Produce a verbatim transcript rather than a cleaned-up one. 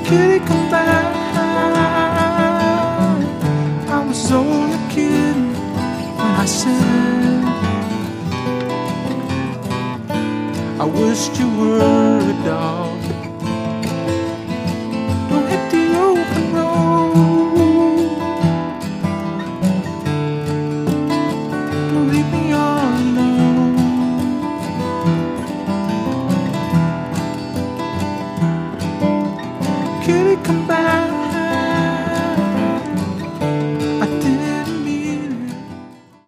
kitty, come back. I was only kidding when I said I wished you were a dog.